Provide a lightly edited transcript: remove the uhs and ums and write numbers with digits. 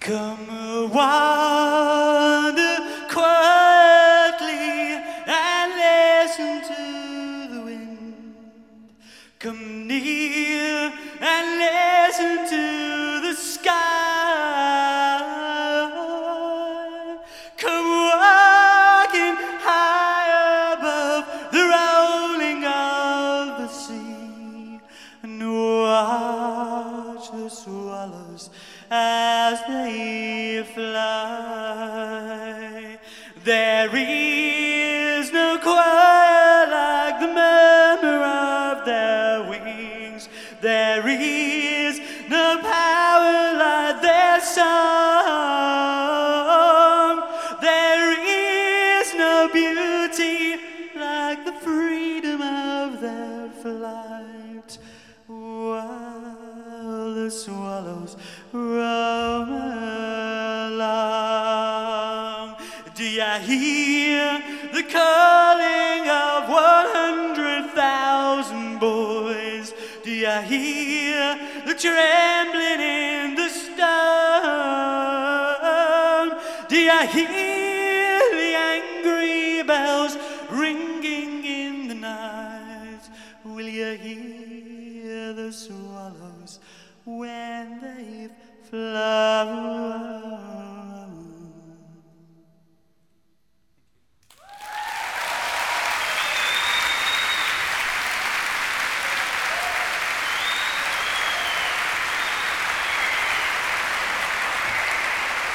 Come wander quietly and listen to the wind. Come near and listen to the sky. Come walking high above the rolling of the sea, and watch the swallows as they fly. There is no quiet like the murmur of their wings. There is no power like their song. There is no beauty like the freedom of their flight. While the swallows roam along, do you hear the calling of 100,000 boys? Do you hear the trembling in the storm? Do you hear the angry bells ringing in the night? Will you hear the swallows when they've flown?